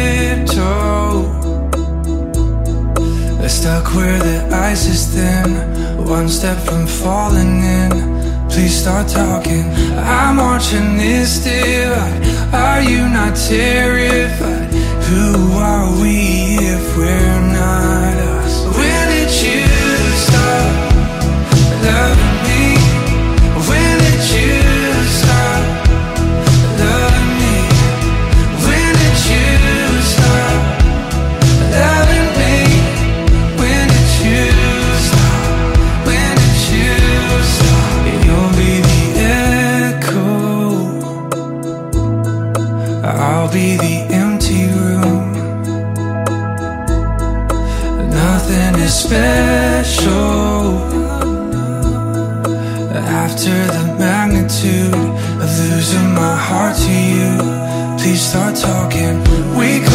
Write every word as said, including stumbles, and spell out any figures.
tiptoe, stuck where the ice is thin, one step from falling in. Please start talking. I'm watching this divide. Are you not terrified? Who are we if we're not us? When did you stop loving me? When did you stop loving me? When did you stop loving me? When did you stop? When did you stop? You'll be the echo, I'll be the empty room. Nothing is special after the magnitude of losing my heart to you. Please start talking. We